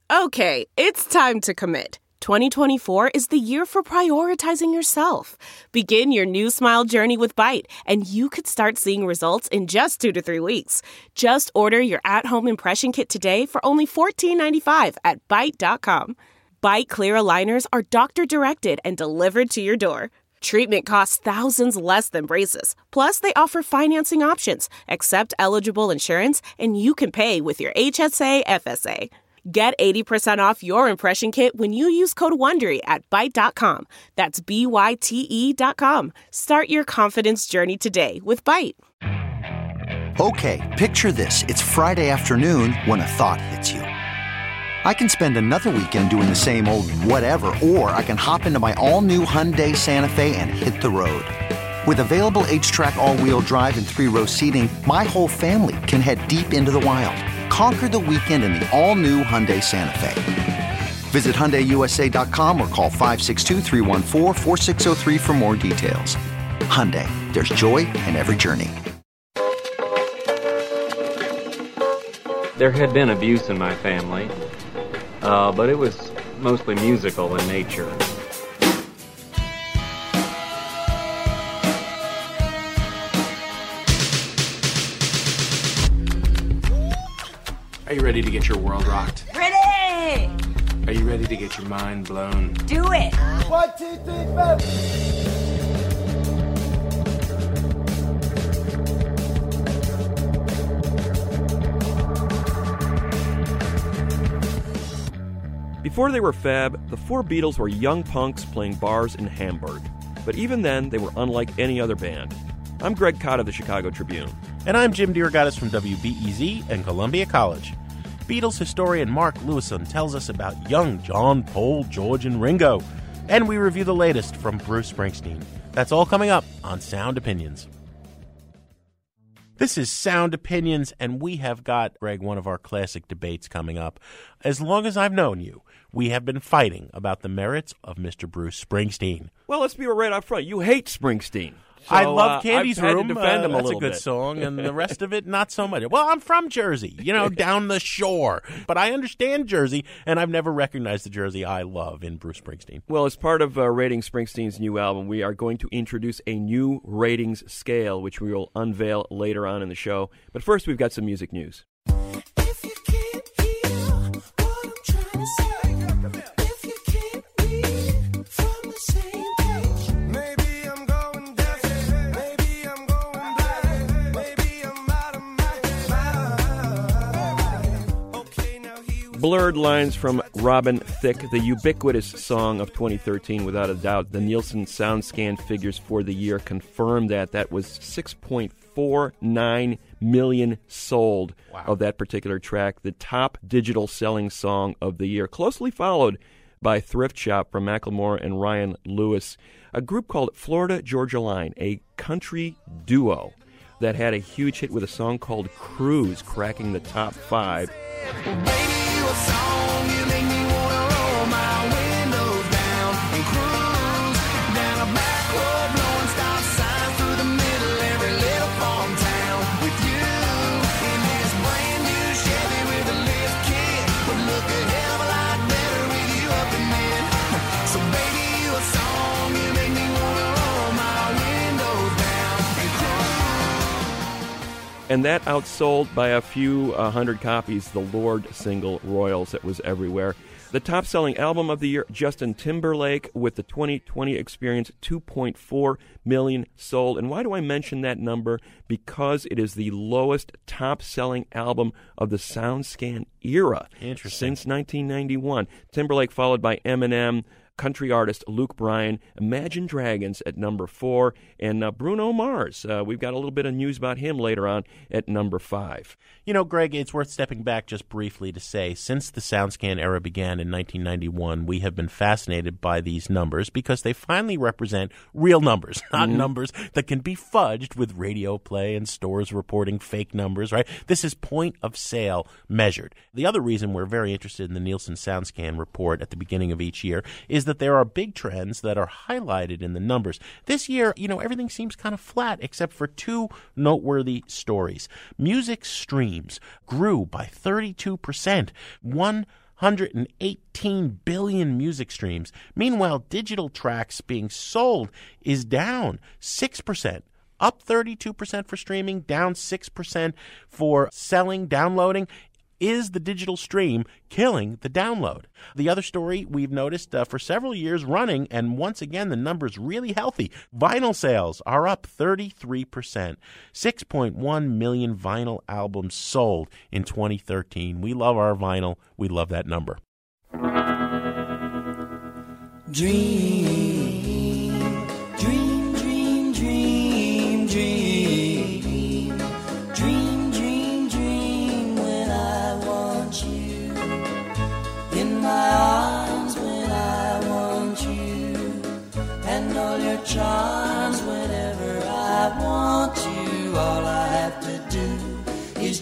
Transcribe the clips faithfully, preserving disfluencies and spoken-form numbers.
Okay, it's time to commit. twenty twenty-four is the year for prioritizing yourself. Begin your new smile journey with Byte, and you could start seeing results in just two to three weeks. Just order your at-home impression kit today for only fourteen ninety-five at byte dot com. Byte clear aligners are doctor-directed and delivered to your door. Treatment costs thousands less than braces. Plus, they offer financing options, accept eligible insurance, and you can pay with your H S A F S A. Get eighty percent off your impression kit when you use code WONDERY at byte dot com. That's B Y T E dot com. Start your confidence journey today with Byte. Okay, picture this. It's Friday afternoon when a thought hits you. I can spend another weekend doing the same old whatever, or I can hop into my all-new Hyundai Santa Fe and hit the road. With available H-Track all-wheel drive and three-row seating, my whole family can head deep into the wild. Conquer the weekend in the all-new Hyundai Santa Fe. Visit Hyundai U S A dot com or call five six two, three one four, four six zero three for more details. Hyundai, there's joy in every journey. There had been abuse in my family, uh, but it was mostly musical in nature. Are you ready to get your world rocked? Ready! Are you ready to get your mind blown? Do it! One, two, three, four! Before they were fab, the four Beatles were young punks playing bars in Hamburg. But even then, they were unlike any other band. I'm Greg Cott of the Chicago Tribune. And I'm Jim DeRogatis from W B E Z and Columbia College. Beatles historian Mark Lewison tells us about young John, Paul, George, and Ringo. And we review the latest from Bruce Springsteen. That's all coming up on Sound Opinions. This is Sound Opinions, and we have got, Greg, one of our classic debates coming up. As long as I've known you, we have been fighting about the merits of Mister Bruce Springsteen. Well, let's be right up front. You hate Springsteen. So, I love uh, Candy's I've had Room. To defend him uh, a that's a little good bit. song, and the rest of it, not so much. Well, I'm from Jersey, you know, down the shore. But I understand Jersey, and I've never recognized the Jersey I love in Bruce Springsteen. Well, as part of uh, rating Springsteen's new album, we are going to introduce a new ratings scale, which we will unveil later on in the show. But first, we've got some music news. If you can't hear what I'm trying to say, if you can't read from the same page, maybe I'm going deaf, maybe I'm going blind, maybe I'm out of my mind. Okay, now he was Blurred Lines from Robin Thicke, the ubiquitous song of twenty thirteen, without a doubt. The Nielsen SoundScan figures for the year confirmed that. That was six point four nine million sold wow. of that particular track. The top digital selling song of the year, closely followed by Thrift Shop from Macklemore and Ryan Lewis. A group called Florida Georgia Line, a country duo that had a huge hit with a song called Cruise, cracking the top five. And that outsold by a few uh, hundred copies the Lorde single, Royals, that was everywhere. The top-selling album of the year, Justin Timberlake, with the twenty twenty Experience, two point four million sold. And why do I mention that number? Because it is the lowest top-selling album of the SoundScan era since nineteen ninety-one. Timberlake followed by Eminem, country artist Luke Bryan, Imagine Dragons at number four, and uh, Bruno Mars. Uh, we've got a little bit of news about him later on at number five. You know, Greg, it's worth stepping back just briefly to say, since the SoundScan era began in nineteen ninety-one, we have been fascinated by these numbers because they finally represent real numbers, not mm-hmm. numbers that can be fudged with radio play and stores reporting fake numbers, right? This is point of sale measured. The other reason we're very interested in the Nielsen SoundScan report at the beginning of each year is that there are big trends that are highlighted in the numbers. This year, you know, everything seems kind of flat except for two noteworthy stories. Music streams grew by thirty-two percent. one hundred eighteen billion music streams. Meanwhile, digital tracks being sold is down six percent. Up thirty-two percent for streaming, down six percent for selling, downloading. Is the digital stream killing the download? The other story we've noticed uh, for several years running, and once again the number's really healthy. Vinyl sales are up thirty-three percent. six point one million vinyl albums sold in twenty thirteen. We love our vinyl. We love that number. Dream, dream, dream, dream, dream, dream, dream, dream when I want you in my arms, when I want you, and all your charms whenever I want you. All I have to do is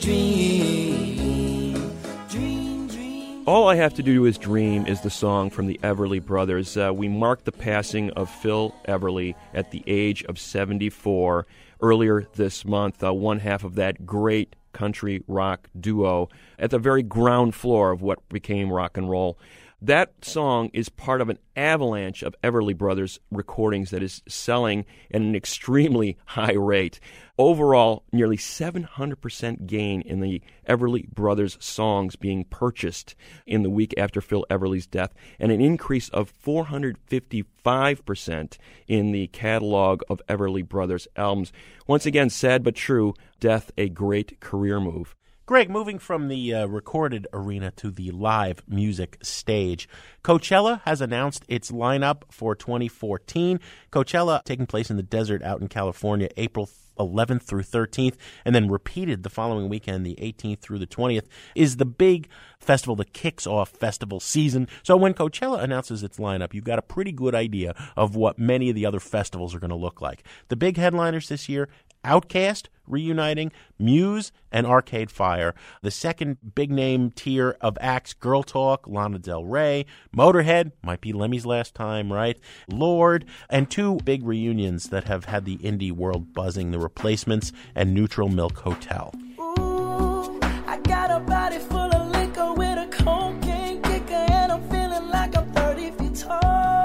dream, dream, dream. All I Have to Do Is Dream is the song from the Everly Brothers. Uh, we marked the passing of Phil Everly at the age of seventy-four earlier this month, uh, one half of that great country rock duo at the very ground floor of what became rock and roll. That song is part of an avalanche of Everly Brothers recordings that is selling at an extremely high rate. Overall, nearly seven hundred percent gain in the Everly Brothers songs being purchased in the week after Phil Everly's death, and an increase of four hundred fifty-five percent in the catalog of Everly Brothers albums. Once again, sad but true, death a great career move. Greg, moving from the uh, recorded arena to the live music stage, Coachella has announced its lineup for twenty fourteen. Coachella taking place in the desert out in California, April eleventh through thirteenth, and then repeated the following weekend, the eighteenth through the twentieth, is the big festival that kicks off festival season. So when Coachella announces its lineup, you've got a pretty good idea of what many of the other festivals are going to look like. The big headliners this year, Outkast reuniting, Muse, and Arcade Fire. The second big-name tier of acts, Girl Talk, Lana Del Rey, Motorhead, might be Lemmy's last time, right? Lorde, and two big reunions that have had the indie world buzzing, The Replacements and Neutral Milk Hotel. Ooh, I got a body full of liquor with a cocaine kicker, and I'm feeling like I'm thirty feet tall.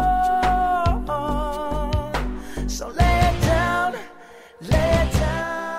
So lay it down, lay it down.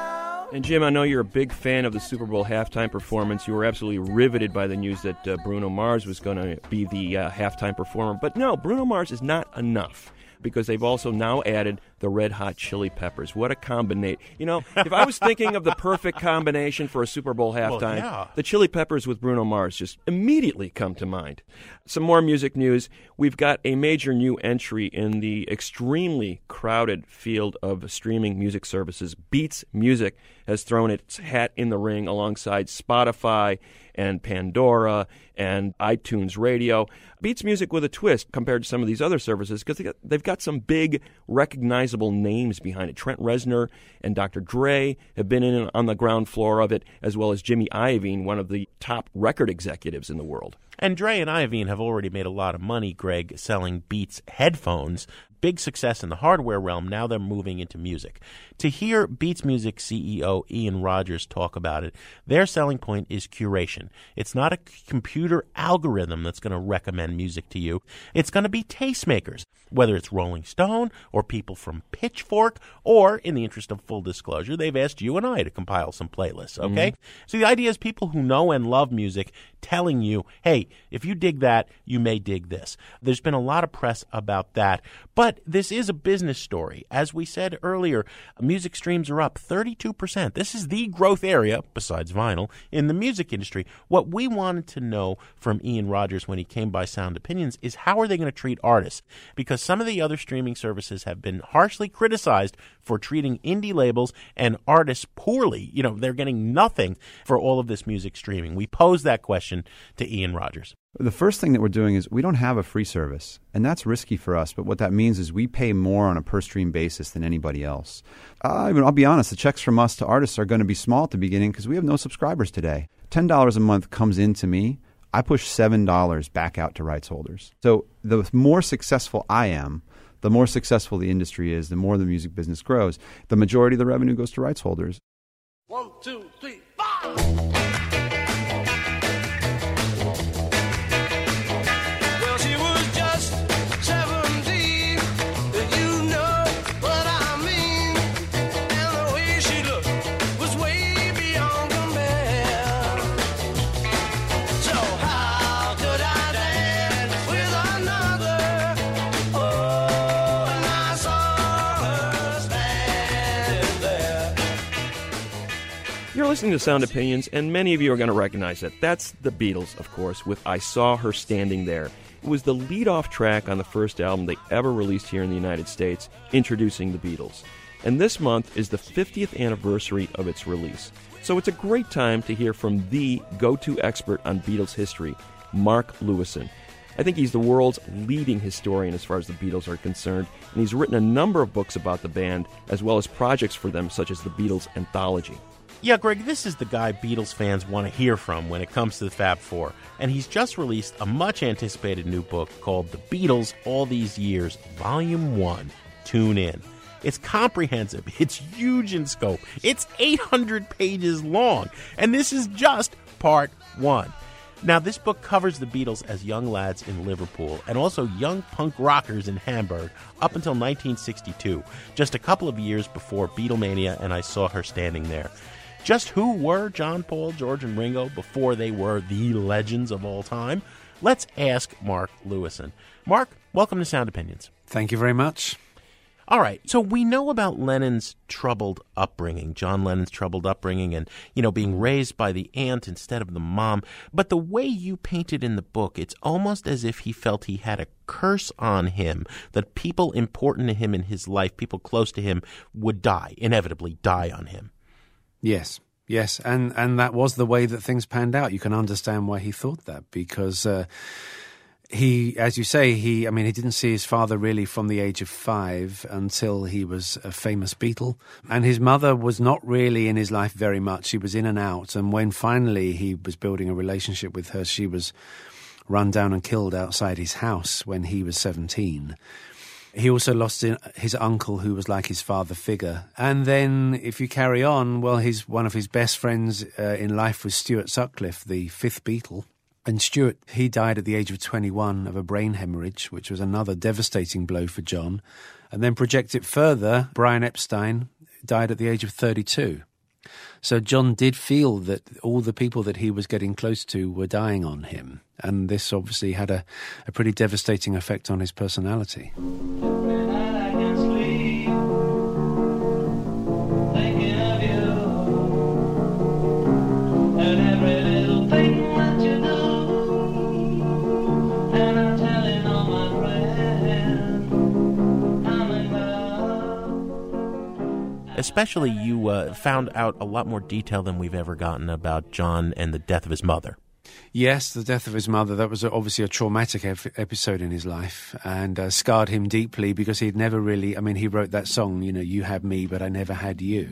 And Jim, I know you're a big fan of the Super Bowl halftime performance. You were absolutely riveted by the news that uh, Bruno Mars was going to be the uh, halftime performer. But no, Bruno Mars is not enough, because they've also now added the Red Hot Chili Peppers. What a combination. You know, if I was thinking of the perfect combination for a Super Bowl halftime, Well, yeah. the Chili Peppers with Bruno Mars just immediately come to mind. Some more music news. We've got a major new entry in the extremely crowded field of streaming music services. Beats Music has thrown its hat in the ring alongside Spotify and Pandora and iTunes Radio. Beats Music with a twist compared to some of these other services, because they got, they've got some big recognizable names behind it. Trent Reznor and Doctor Dre have been in on the ground floor of it, as well as Jimmy Iovine, one of the top record executives in the world. And Dre and Iovine have already made a lot of money, Greg, selling Beats headphones. Big success in the hardware realm. Now they're moving into music. To hear Beats Music C E O Ian Rogers talk about it, their selling point is curation. It's not a computer algorithm that's going to recommend music to you. It's going to be tastemakers, whether it's Rolling Stone or people from Pitchfork, or, in the interest of full disclosure, they've asked you and I to compile some playlists, okay? Mm-hmm. So the idea is people who know and love music telling you, hey, if you dig that, you may dig this. There's been a lot of press about that, but this is a business story. As we said earlier, music streams are up thirty-two percent. This is the growth area, besides vinyl, in the music industry. What we wanted to know from Ian Rogers when he came by Sound Opinions is, how are they going to treat artists? Because some of the other streaming services have been harshly criticized for treating indie labels and artists poorly. You know, they're getting nothing for all of this music streaming. We posed that question to Ian Rogers. The first thing that we're doing is we don't have a free service, and that's risky for us. But what that means is we pay more on a per-stream basis than anybody else. Uh, I mean, I'll be honest, the checks from us to artists are going to be small at the beginning because we have no subscribers today. ten dollars a month comes into me. I push seven dollars back out to rights holders. So the more successful I am, the more successful the industry is, the more the music business grows. The majority of the revenue goes to rights holders. One, two, three, five. listening to Sound Opinions, and many of you are going to recognize it. That's the Beatles, of course, with I Saw Her Standing There. It was the lead-off track on the first album they ever released here in the United States, introducing the Beatles. And this month is the fiftieth anniversary of its release. So it's a great time to hear from the go-to expert on Beatles history, Mark Lewisohn. I think he's the world's leading historian as far as the Beatles are concerned, and he's written a number of books about the band, as well as projects for them, such as the Beatles Anthology. Yeah, Greg, this is the guy Beatles fans want to hear from when it comes to the Fab Four. And he's just released a much-anticipated new book called The Beatles All These Years, Volume one. Tune in. It's comprehensive. It's huge in scope. It's eight hundred pages long. And this is just part one. Now, this book covers the Beatles as young lads in Liverpool and also young punk rockers in Hamburg up until nineteen sixty-two, just a couple of years before Beatlemania and I Saw Her Standing There. Just who were John, Paul, George, and Ringo before they were the legends of all time? Let's ask Mark Lewisohn. Mark, welcome to Sound Opinions. Thank you very much. All right, so we know about Lennon's troubled upbringing, John Lennon's troubled upbringing and, you know, being raised by the aunt instead of the mom. But the way you paint it in the book, it's almost as if he felt he had a curse on him, that people important to him in his life, people close to him, would die, inevitably die on him. Yes, yes, and, and that was the way that things panned out. You can understand why he thought that, because uh, he, as you say, he, I mean, he didn't see his father really from the age of five until he was a famous Beatle. And his mother was not really in his life very much. She was in and out. And when finally he was building a relationship with her, she was run down and killed outside his house when he was seventeen. He also lost his uncle, who was like his father figure. And then, if you carry on, well, his one of his best friends uh, in life was Stuart Sutcliffe, the fifth Beatle. And Stuart, he died at the age of twenty-one of a brain hemorrhage, which was another devastating blow for John. And then project it further, Brian Epstein died at the age of thirty-two. So John did feel that all the people that he was getting close to were dying on him. And this obviously had a, a pretty devastating effect on his personality. Especially you uh, found out a lot more detail than we've ever gotten about John and the death of his mother. Yes, the death of his mother, that was obviously a traumatic ep- episode in his life and uh, scarred him deeply because he'd never really, I mean, he wrote that song, you know, You Had Me, But I Never Had You.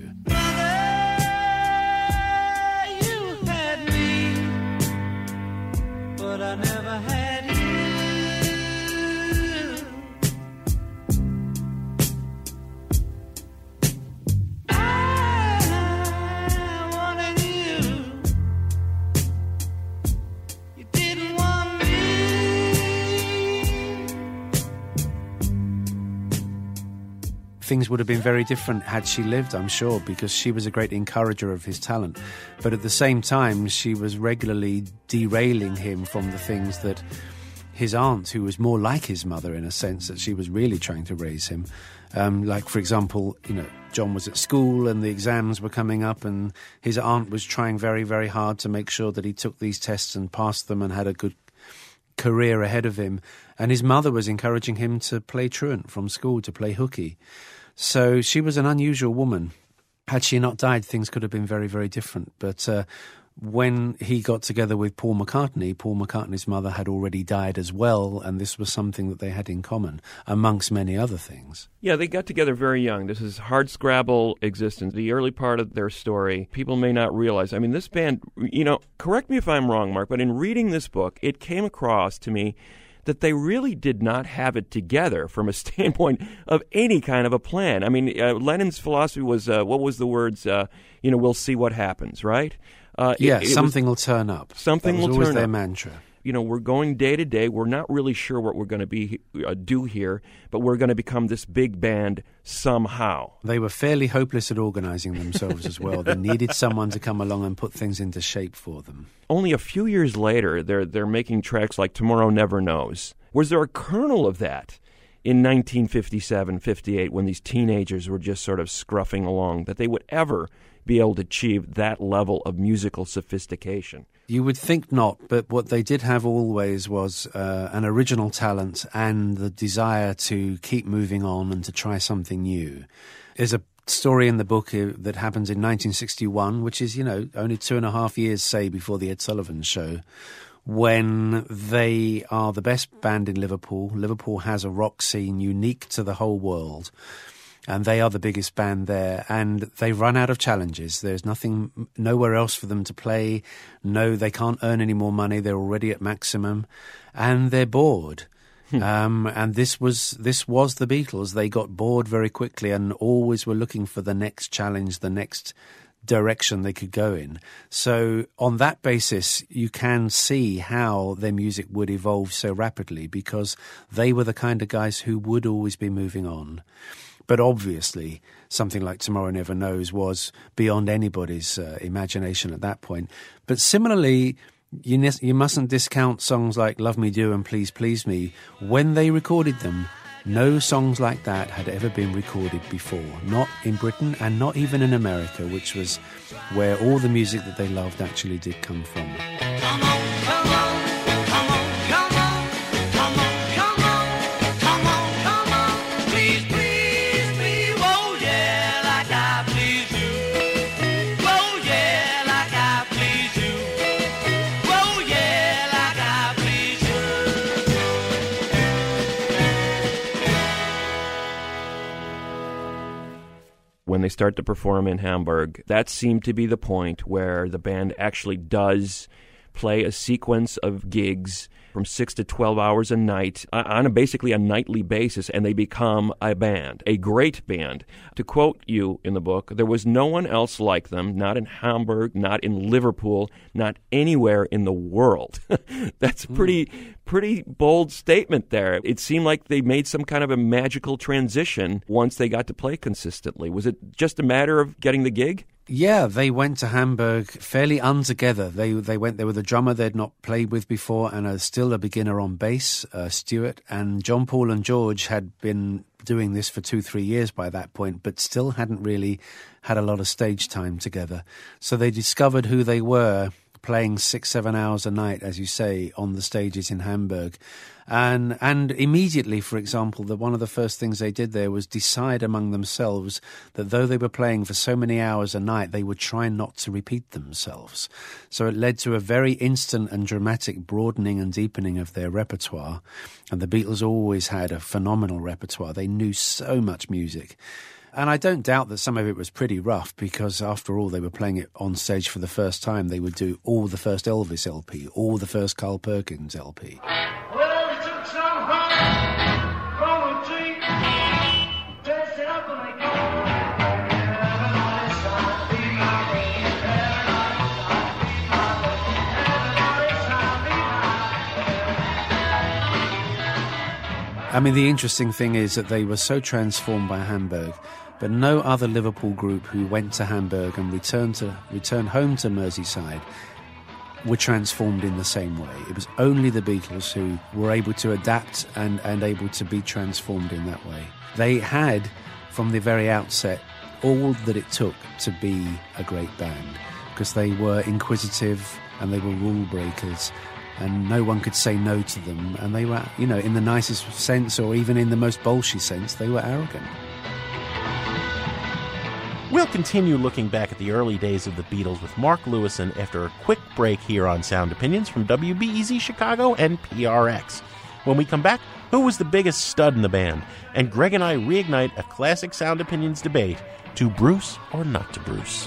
Things would have been very different had she lived, I'm sure, because she was a great encourager of his talent. But at the same time, she was regularly derailing him from the things that his aunt, who was more like his mother in a sense, that she was really trying to raise him. Um, like, for example, you know, John was at school and the exams were coming up and his aunt was trying very, very hard to make sure that he took these tests and passed them and had a good career ahead of him. And his mother was encouraging him to play truant from school, to play hooky. So she was an unusual woman. Had she not died, things could have been very, very different. But uh, when he got together with Paul McCartney, Paul McCartney's mother had already died as well, and this was something that they had in common, amongst many other things. Yeah, they got together very young. This is hardscrabble existence. The early part of their story, people may not realize. I mean, this band, you know, correct me if I'm wrong, Mark, but in reading this book, it came across to me that they really did not have it together from a standpoint of any kind of a plan. I mean, uh, Lennon's philosophy was, uh, what was the words, uh, you know, we'll see what happens, right? Uh, yeah, it, it something was, will turn up. Something that was will always turn their up. mantra. You know, we're going day to day. We're not really sure what we're going to be uh, do here, but we're going to become this big band somehow. They were fairly hopeless at organizing themselves as well. They needed someone to come along and put things into shape for them. Only a few years later, they're they're making tracks like Tomorrow Never Knows. Was there a kernel of that in nineteen fifty-seven, fifty-eight, when these teenagers were just sort of scruffing along, that they would ever be able to achieve that level of musical sophistication. You would think not, but what they did have always was uh, an original talent and the desire to keep moving on and to try something new. There's a story in the book uh, that happens in nineteen sixty-one, which is, you know, only two and a half years, say, before the Ed Sullivan Show, when they are the best band in Liverpool. Liverpool has a rock scene unique to the whole world, and they are the biggest band there, and they run out of challenges. There's nothing, nowhere else for them to play. No, they can't earn any more money. They're already at maximum, and they're bored. um, and this was this was the Beatles. They got bored very quickly and always were looking for the next challenge, the next direction they could go in. So on that basis, you can see how their music would evolve so rapidly, because they were the kind of guys who would always be moving on. But obviously, something like Tomorrow Never Knows was beyond anybody's uh, imagination at that point. But similarly, you, ne- you mustn't discount songs like Love Me Do and Please Please Me. When they recorded them, no songs like that had ever been recorded before. Not in Britain and not even in America, which was where all the music that they loved actually did come from. Come on, come on, come on, come on, come on, come on, come on, come on. Please, please me, oh yeah, like I please you. Oh yeah, like I please you. Oh yeah, like I please you. When they start to perform in Hamburg, that seemed to be the point where the band actually does play a sequence of gigs from six to twelve hours a night on a basically a nightly basis, and they become a band, a great band. To quote you in the book, there was no one else like them, not in Hamburg, not in Liverpool, not anywhere in the world. That's a pretty, pretty bold statement there. It seemed like they made some kind of a magical transition once they got to play consistently. Was it just a matter of getting the gig? Yeah, they went to Hamburg fairly untogether. They they went there with a drummer they'd not played with before and a, still a beginner on bass, uh, Stuart. And John, Paul and George had been doing this for two, three years by that point, but still hadn't really had a lot of stage time together. So they discovered who they were, playing six, seven hours a night, as you say, on the stages in Hamburg. And and immediately, for example, the, one of the first things they did there was decide among themselves that though they were playing for so many hours a night, they would try not to repeat themselves. So it led to a very instant and dramatic broadening and deepening of their repertoire. And the Beatles always had a phenomenal repertoire. They knew so much music. And I don't doubt that some of it was pretty rough, because after all, they were playing it on stage for the first time. They would do all the first Elvis L P, all the first Carl Perkins L P. Well, we took some honey from a tree, tasted up and they go. Everybody's trying to be my baby. Everybody's trying to be my baby. Everybody's trying to be my baby. I mean, the interesting thing is that they were so transformed by Hamburg, but no other Liverpool group who went to Hamburg and returned to returned home to Merseyside were transformed in the same way. It was only the Beatles who were able to adapt and, and able to be transformed in that way. They had, from the very outset, all that it took to be a great band, because they were inquisitive and they were rule breakers, and no one could say no to them. And they were, you know, in the nicest sense or even in the most bolshy sense, they were arrogant. We'll continue looking back at the early days of the Beatles with Mark Lewison after a quick break here on Sound Opinions from W B E Z Chicago and P R X. When we come back, who was the biggest stud in the band? And Greg and I reignite a classic Sound Opinions debate: to Bruce or not to Bruce?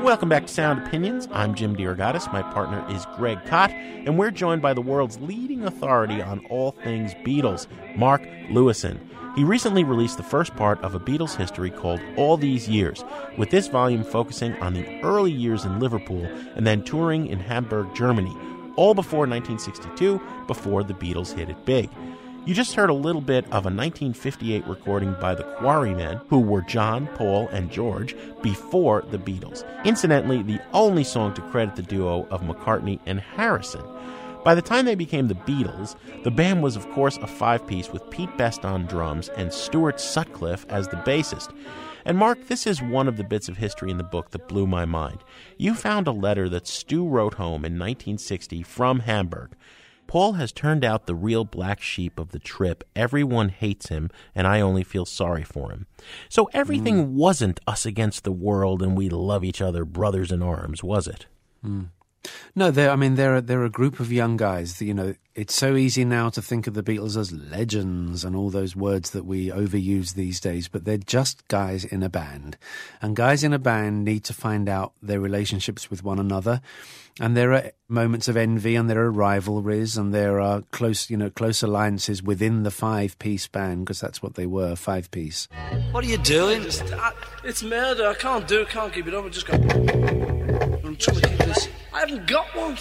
Welcome back to Sound Opinions. I'm Jim DeRogatis. My partner is Greg Kot, and we're joined by the world's leading authority on all things Beatles, Mark Lewisohn. He recently released the first part of a Beatles history called All These Years, with this volume focusing on the early years in Liverpool and then touring in Hamburg, Germany, all before nineteen sixty-two, before the Beatles hit it big. You just heard a little bit of a nineteen fifty-eight recording by the Quarrymen, who were John, Paul, and George, before the Beatles. Incidentally, the only song to credit the duo of McCartney and Harrison. By the time they became the Beatles, the band was, of course, a five-piece with Pete Best on drums and Stuart Sutcliffe as the bassist. And Mark, this is one of the bits of history in the book that blew my mind. You found a letter that Stu wrote home in nineteen sixty from Hamburg. Paul has turned out the real black sheep of the trip. Everyone hates him, and I only feel sorry for him. So everything mm. wasn't us against the world and we love each other, brothers in arms, was it? Mm. No, they're, I mean, they're, they're a group of young guys. You know, it's so easy now to think of the Beatles as legends and all those words that we overuse these days, but they're just guys in a band. And guys in a band need to find out their relationships with one another. And there are moments of envy, and there are rivalries, and there are close, you know, close alliances within the five-piece band, because that's what they were, five-piece. What are you doing? It's, I, it's murder. I can't do it. Can't keep it up. I just got. I'm trying to keep this. I haven't got one.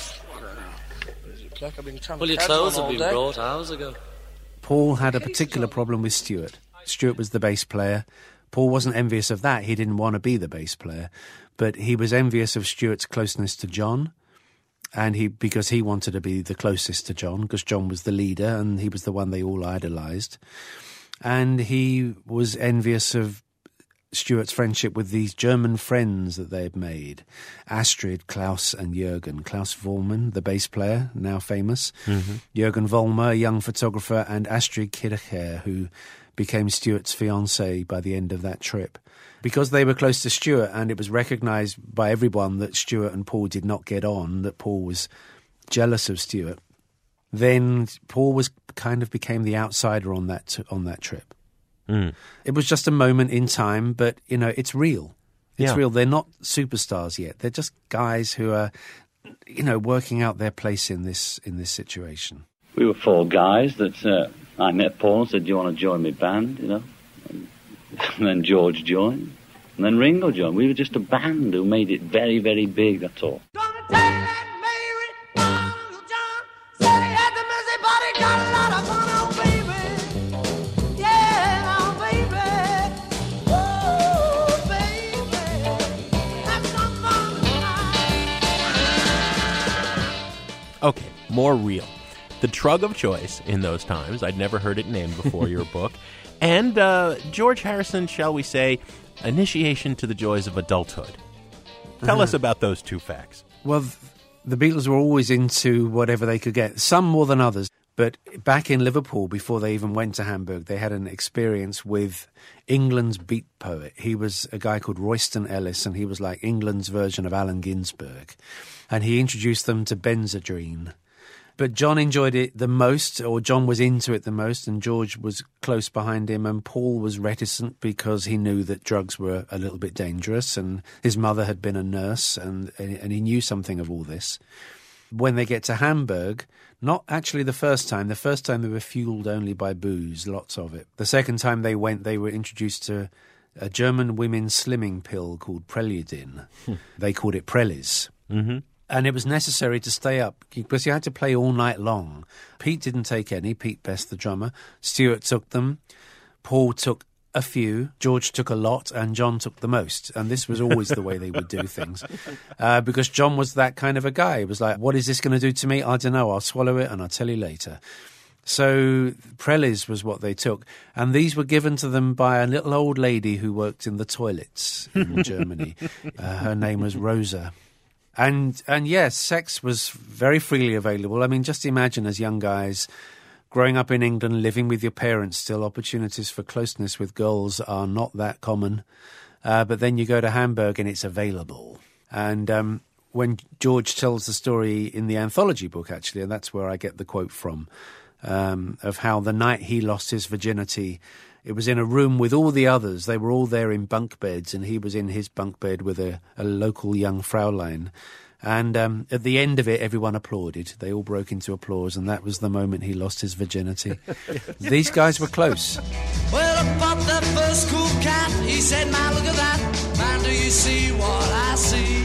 Like I've been trying well, to your clothes have all been day. brought hours ago. Paul had a particular problem with Stuart. Stuart was the bass player. Paul wasn't envious of that. He didn't want to be the bass player, but he was envious of Stuart's closeness to John. And he, because he wanted to be the closest to John, because John was the leader and he was the one they all idolized. And he was envious of Stuart's friendship with these German friends that they had made. Astrid, Klaus and Jürgen. Klaus Vollmann, the bass player, now famous. Mm-hmm. Jürgen Vollmer, a young photographer, and Astrid Kircher, who became Stuart's fiancée by the end of that trip. Because they were close to Stuart, and it was recognised by everyone that Stuart and Paul did not get on, that Paul was jealous of Stuart, then Paul was kind of became the outsider on that on that trip. Mm. It was just a moment in time, but, you know, it's real. It's yeah. real. They're not superstars yet. They're just guys who are, you know, working out their place in this in this situation. We were four guys that uh, I met Paul and said, do you want to join my band, you know? And then George joined, and then Ringo joined. We were just a band who made it very, very big, that's all. Okay, more real. The drug of choice in those times, I'd never heard it named before your book, and uh, George Harrison, shall we say, initiation to the joys of adulthood. Tell uh-huh. us about those two facts. Well, the Beatles were always into whatever they could get, some more than others. But back in Liverpool, before they even went to Hamburg, they had an experience with England's beat poet. He was a guy called Royston Ellis, and he was like England's version of Allen Ginsberg. And he introduced them to Benzedrine. But John enjoyed it the most, or John was into it the most, and George was close behind him, and Paul was reticent because he knew that drugs were a little bit dangerous, and his mother had been a nurse, and, and he knew something of all this. When they get to Hamburg, not actually the first time. The first time they were fueled only by booze, lots of it. The second time they went, they were introduced to a German women's slimming pill called Preludin. They called it Prelis. Mm-hmm. And it was necessary to stay up because you had to play all night long. Pete didn't take any, Pete Best, the drummer. Stuart took them. Paul took a few. George took a lot, and John took the most. And this was always the way they would do things. Uh, because John was that kind of a guy. It was like, what is this going to do to me? I don't know. I'll swallow it and I'll tell you later. So Prelis was what they took. And these were given to them by a little old lady who worked in the toilets in Germany. Uh, her name was Rosa. And, and yes, sex was very freely available. I mean, just imagine as young guys growing up in England, living with your parents still, opportunities for closeness with girls are not that common. Uh, but then you go to Hamburg and it's available. And um, when George tells the story in the anthology book, actually, and that's where I get the quote from, um, of how the night he lost his virginity, It was in a room with all the others. They were all there in bunk beds, and he was in his bunk bed with a, a local young Fraulein. And um, at the end of it, everyone applauded. They all broke into applause, and that was the moment he lost his virginity. These guys were close. Well, I bought that first cool cat. He said, man, look at that. Man, do you see what I see?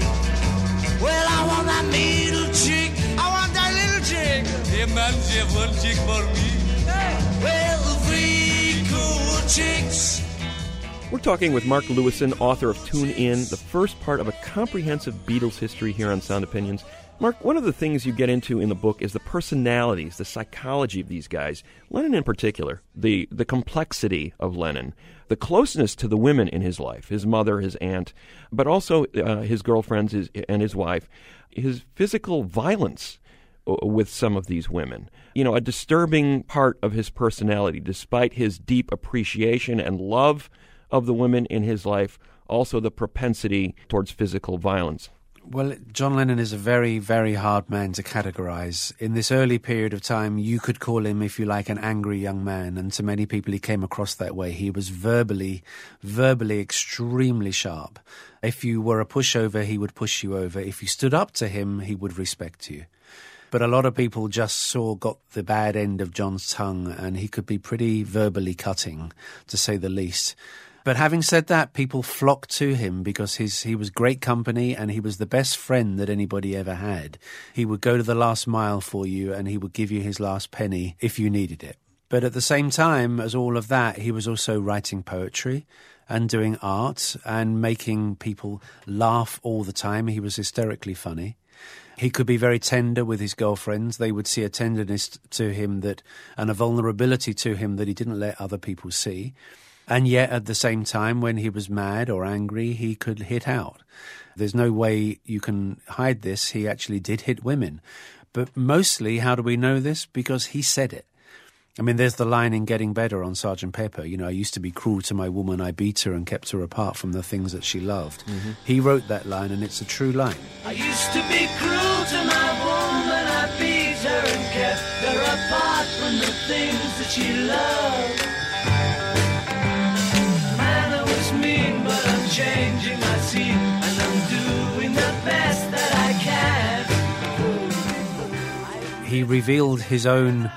Well, I want that middle chick. I want that little chick. Hey, man, you have one chick for me. Hey. Well, the three cool chicks. We're talking with Mark Lewisohn, author of Tune In, the first part of a comprehensive Beatles history here on Sound Opinions. Mark, one of the things you get into in the book is the personalities, the psychology of these guys. Lennon in particular, the, the complexity of Lennon, the closeness to the women in his life, his mother, his aunt, but also uh, his girlfriends his, and his wife, his physical violence with some of these women. You know, a disturbing part of his personality, despite his deep appreciation and love of the women in his life, also the propensity towards physical violence. Well, John Lennon is a very, very hard man to categorize. In this early period of time, you could call him, if you like, an angry young man, and to many people he came across that way. He was verbally, verbally extremely sharp. If you were a pushover, he would push you over. If you stood up to him, he would respect you. But a lot of people just saw, got the bad end of John's tongue, and he could be pretty verbally cutting, to say the least. But having said that, people flocked to him because his, he was great company and he was the best friend that anybody ever had. He would go to the last mile for you and he would give you his last penny if you needed it. But at the same time as all of that, he was also writing poetry and doing art and making people laugh all the time. He was hysterically funny. He could be very tender with his girlfriends. They would see a tenderness to him that, and a vulnerability to him that he didn't let other people see. And yet, at the same time, when he was mad or angry, he could hit out. There's no way you can hide this. He actually did hit women. But mostly, how do we know this? Because he said it. I mean, there's the line in Getting Better on Sergeant Pepper, you know, I used to be cruel to my woman, I beat her and kept her apart from the things that she loved. Mm-hmm. He wrote that line, and it's a true line. I used to be cruel to my woman, I beat her and kept her apart from the things that she loved. Mean, but I'm changing my scene and I'm doing the best that I can. He revealed his own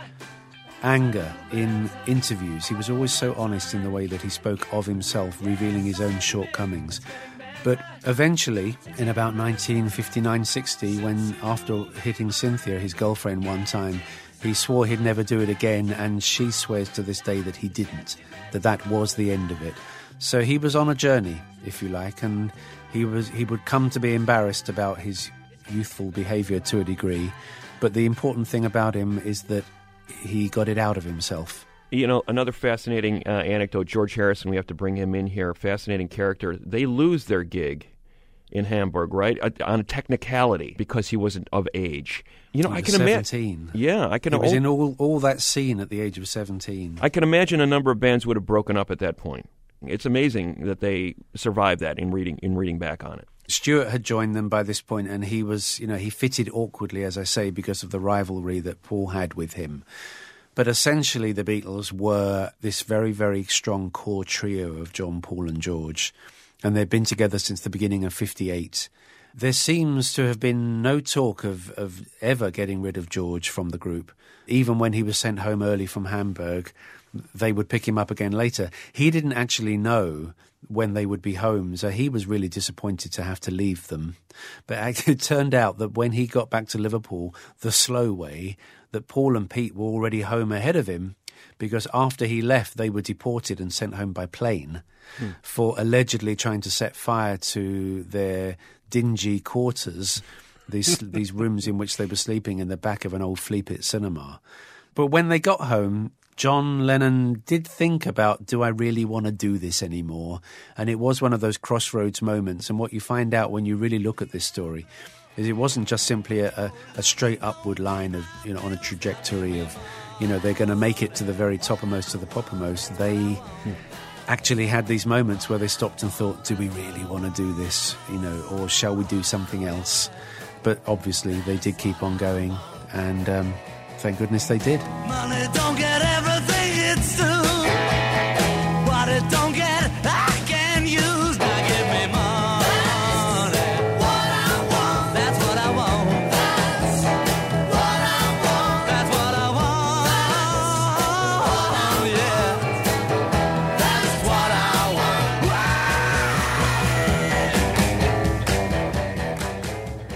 anger in interviews. He was always so honest in the way that he spoke of himself, revealing his own shortcomings. But eventually, in about nineteen fifty-nine sixty, when after hitting Cynthia, his girlfriend, one time, he swore he'd never do it again, and she swears to this day that he didn't, that that was the end of it. So he was on a journey, if you like, and he was he would come to be embarrassed about his youthful behaviour to a degree. But the important thing about him is that he got it out of himself. You know, another fascinating uh, anecdote, George Harrison, we have to bring him in here, fascinating character. They lose their gig in Hamburg, right, uh, on a technicality because he wasn't of age. You know, he I was can imagine. seventeen. Yeah, I can. He was o- in all, all that scene at the age of seventeen. I can imagine a number of bands would have broken up at that point. It's amazing that they survived that in reading in reading back on it. Stuart had joined them by this point, and he was, you know, he fitted awkwardly, as I say, because of the rivalry that Paul had with him. But essentially, the Beatles were this very, very strong core trio of John, Paul, and George, and they've been together since the beginning of fifty-eight. There seems to have been no talk of, of ever getting rid of George from the group. Even when he was sent home early from Hamburg, they would pick him up again later. He didn't actually know when they would be home, so he was really disappointed to have to leave them. But it turned out that when he got back to Liverpool the slow way, that Paul and Pete were already home ahead of him, because after he left, they were deported and sent home by plane hmm. for allegedly trying to set fire to their dingy quarters, these these rooms in which they were sleeping in the back of an old flea pit cinema. But when they got home, John Lennon did think about, do I really want to do this anymore? And it was one of those crossroads moments. And what you find out when you really look at this story is it wasn't just simply a, a, a straight upward line of, you know, on a trajectory of, you know, they're going to make it to the very toppermost of the poppermost. They hmm. actually had these moments where they stopped and thought, do we really want to do this, you know, or shall we do something else? But obviously they did keep on going, and um, thank goodness they did. Money don't get everything it's due.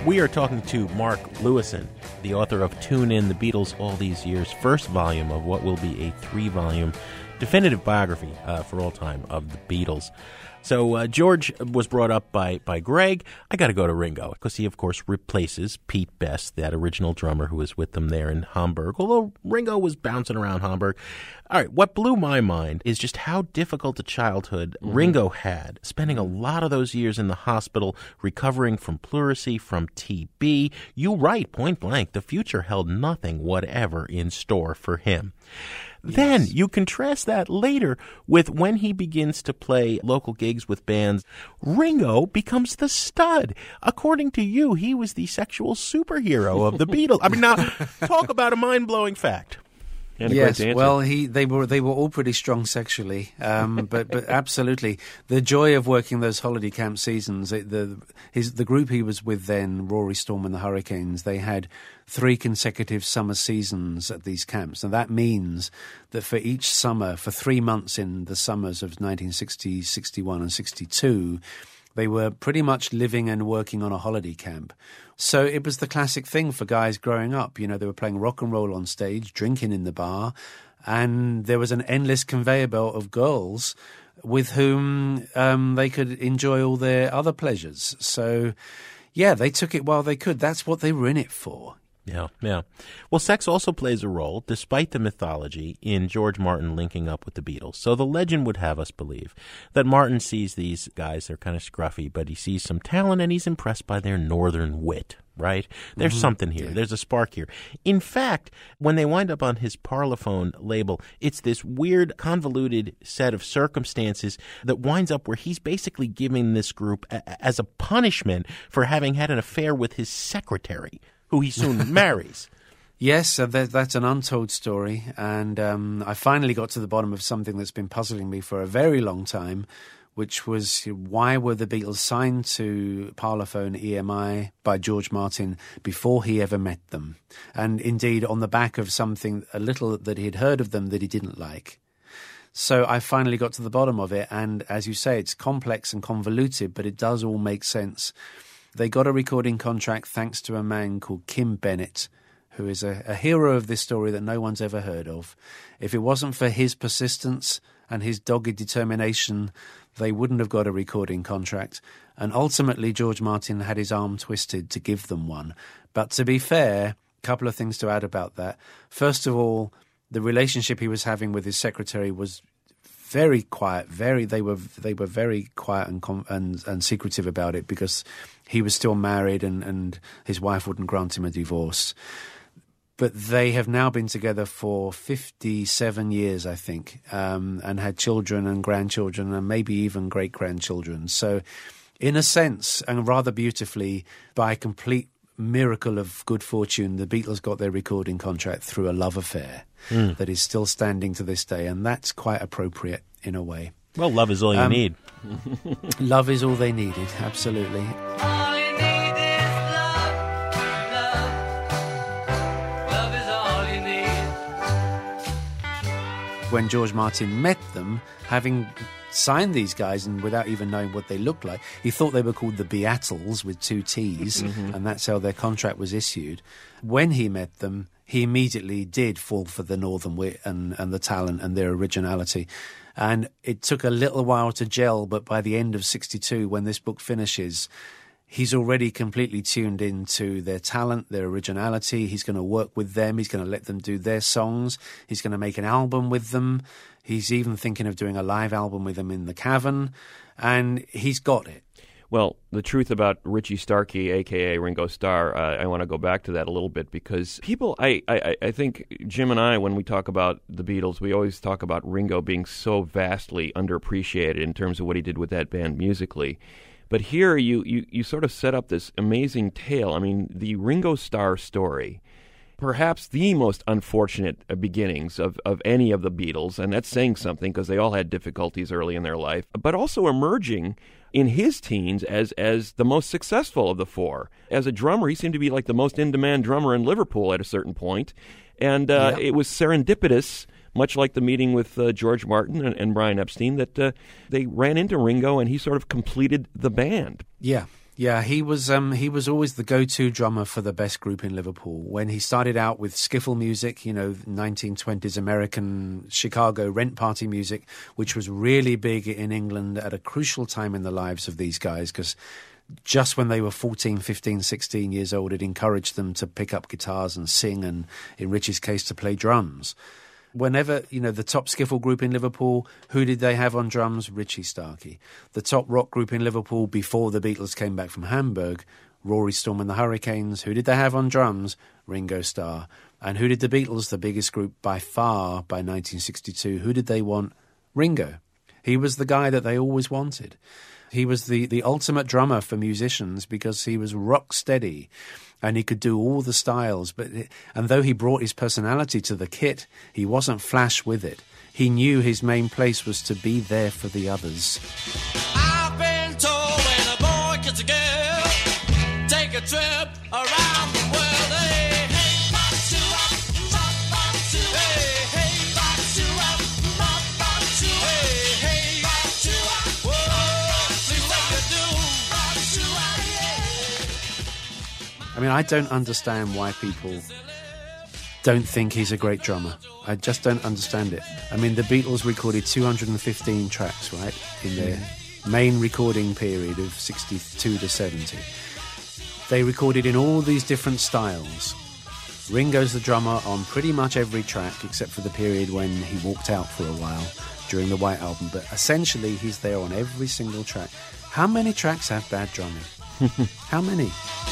We are talking to Mark Lewisohn, the author of Tune In, The Beatles All These Years, first volume of what will be a three-volume definitive biography uh, for all time of the Beatles. So uh, George was brought up by, by Greg. I got to go to Ringo because he, of course, replaces Pete Best, that original drummer who was with them there in Hamburg, although Ringo was bouncing around Hamburg. All right, what blew my mind is just how difficult a childhood mm-hmm. Ringo had, spending a lot of those years in the hospital, recovering from pleurisy, from T B. You write, point blank, the future held nothing whatever in store for him. Yes. Then you contrast that later with when he begins to play local gigs with bands. Ringo becomes the stud. According to you, he was the sexual superhero of the Beatles. I mean, now, talk about a mind-blowing fact. Yes, well, he they were they were all pretty strong sexually, um, but but absolutely the joy of working those holiday camp seasons. It, the his the group he was with then, Rory Storm and the Hurricanes, they had three consecutive summer seasons at these camps, and that means that for each summer, for three months in the summers of nineteen sixty, sixty-one, and sixty-two, they were pretty much living and working on a holiday camp. So it was the classic thing for guys growing up. You know, they were playing rock and roll on stage, drinking in the bar, and there was an endless conveyor belt of girls with whom um, they could enjoy all their other pleasures. So, yeah, they took it while they could. That's what they were in it for. Yeah, yeah. Well, sex also plays a role, despite the mythology, in George Martin linking up with the Beatles. So the legend would have us believe that Martin sees these guys, they're kind of scruffy, but he sees some talent and he's impressed by their northern wit, right? There's mm-hmm. something here. Yeah. There's a spark here. In fact, when they wind up on his Parlophone label, it's this weird, convoluted set of circumstances that winds up where he's basically giving this group a- as a punishment for having had an affair with his secretary, who he soon marries. Yes, uh, that, that's an untold story, and um, I finally got to the bottom of something that's been puzzling me for a very long time, which was why were the Beatles signed to Parlophone E M I by George Martin before he ever met them, and indeed on the back of something a little that he'd heard of them that he didn't like. So I finally got to the bottom of it, and as you say, it's complex and convoluted, but it does all make sense. They got a recording contract thanks to a man called Kim Bennett, who is a, a hero of this story that no one's ever heard of. If it wasn't for his persistence and his dogged determination, they wouldn't have got a recording contract. And ultimately, George Martin had his arm twisted to give them one. But to be fair, a couple of things to add about that. First of all, the relationship he was having with his secretary was very quiet. Very, they were they were very quiet and and, and secretive about it because he was still married and, and his wife wouldn't grant him a divorce. But they have now been together for fifty-seven years, I think, um, and had children and grandchildren and maybe even great-grandchildren. So in a sense, and rather beautifully, by a complete miracle of good fortune, the Beatles got their recording contract through a love affair mm. that is still standing to this day, and that's quite appropriate in a way. Well, love is all you um, need. Love is all they needed, absolutely. All you need is love, love. Love is all you need. When George Martin met them, having signed these guys and without even knowing what they looked like, he thought they were called the Beatles with two T's, mm-hmm. and that's how their contract was issued. When he met them, he immediately did fall for the northern wit and, and the talent and their originality. And it took a little while to gel, but by the end of sixty-two, when this book finishes, he's already completely tuned into their talent, their originality. He's going to work with them. He's going to let them do their songs. He's going to make an album with them. He's even thinking of doing a live album with them in the Cavern, and he's got it. Well, the truth about Richie Starkey, a k a. Ringo Starr, uh, I want to go back to that a little bit because people, I, I, I think Jim and I, when we talk about the Beatles, we always talk about Ringo being so vastly underappreciated in terms of what he did with that band musically. But here you, you, you sort of set up this amazing tale. I mean, the Ringo Starr story, perhaps the most unfortunate beginnings of, of any of the Beatles, and that's saying something because they all had difficulties early in their life, but also emerging in his teens as as the most successful of the four. As a drummer, he seemed to be like the most in-demand drummer in Liverpool at a certain point, and uh, yeah. it was serendipitous, much like the meeting with uh, George Martin and, and Brian Epstein, that uh, they ran into Ringo and he sort of completed the band. Yeah. Yeah, he was um, he was always the go-to drummer for the best group in Liverpool. When he started out with skiffle music, you know, nineteen twenties American Chicago rent party music, which was really big in England at a crucial time in the lives of these guys, because just when they were fourteen, fifteen, sixteen years old, it encouraged them to pick up guitars and sing, and in Richie's case, to play drums. Whenever, you know, the top skiffle group in Liverpool, who did they have on drums? Richie Starkey. The top rock group in Liverpool before the Beatles came back from Hamburg, Rory Storm and the Hurricanes. Who did they have on drums? Ringo Starr. And who did the Beatles, the biggest group by far by nineteen sixty-two, who did they want? Ringo. He was the guy that they always wanted. He was the, the ultimate drummer for musicians because he was rock steady and he could do all the styles. But and though he brought his personality to the kit, he wasn't flash with it. He knew his main place was to be there for the others. I've been told when a boy gets a girl, take a trip around the world. Hey, hey, ba-choo-ah, ba-ba-choo. Hey, hey, ba-choo-ah, ba-ba-choo. Hey, hey, ba-choo-ah, whoa, see what you do. Ba-choo-ah, yeah. I mean, I don't understand why people don't think he's a great drummer. I just don't understand it. I mean, the Beatles recorded two hundred fifteen tracks, right, in their main recording period of sixty-two to seventy. They recorded in all these different styles. Ringo's the drummer on pretty much every track, except for the period when he walked out for a while during the White Album. But essentially, he's there on every single track. How many tracks have bad drumming? How many?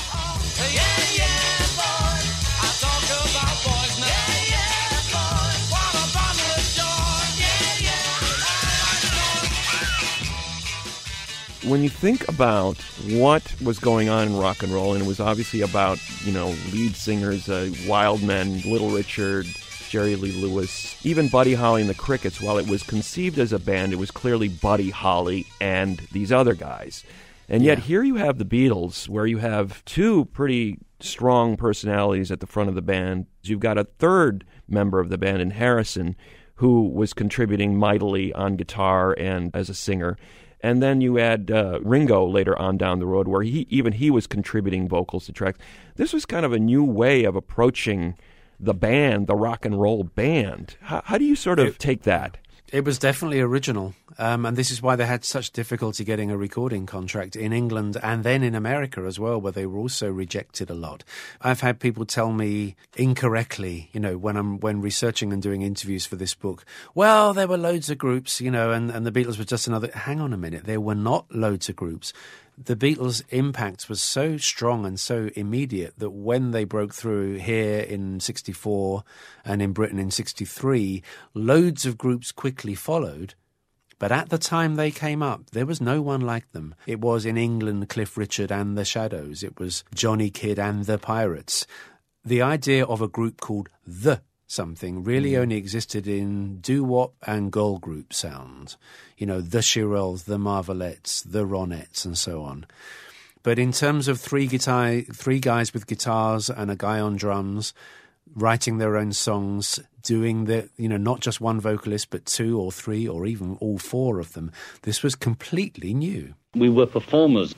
When you think about what was going on in rock and roll, and it was obviously about, you know, lead singers, uh, Wild Men, Little Richard, Jerry Lee Lewis, even Buddy Holly and the Crickets, while it was conceived as a band, it was clearly Buddy Holly and these other guys. And yet Yeah. here you have the Beatles, where you have two pretty strong personalities at the front of the band. You've got a third member of the band in Harrison, who was contributing mightily on guitar and as a singer. And then you add uh, Ringo later on down the road, where he even he was contributing vocals to tracks. This was kind of a new way of approaching the band, the rock and roll band. How, how do you sort of It- take that? It was definitely original, um, and this is why they had such difficulty getting a recording contract in England and then in America as well, where they were also rejected a lot. I've had people tell me incorrectly, you know, when I'm when researching and doing interviews for this book, well, there were loads of groups, you know, and, and the Beatles were just another. Hang on a minute, there were not loads of groups. The Beatles' impact was so strong and so immediate that when they broke through here in sixty-four and in Britain in sixty-three, loads of groups quickly followed. But at the time they came up, there was no one like them. It was in England Cliff Richard and the Shadows. It was Johnny Kidd and the Pirates. The idea of a group called The Something really only existed in doo-wop and girl group sound. You know, the Shirelles, the Marvelettes, the Ronettes, and so on. But in terms of three guitar, three guys with guitars and a guy on drums, writing their own songs, doing the, you know, not just one vocalist, but two or three or even all four of them, this was completely new. We were performers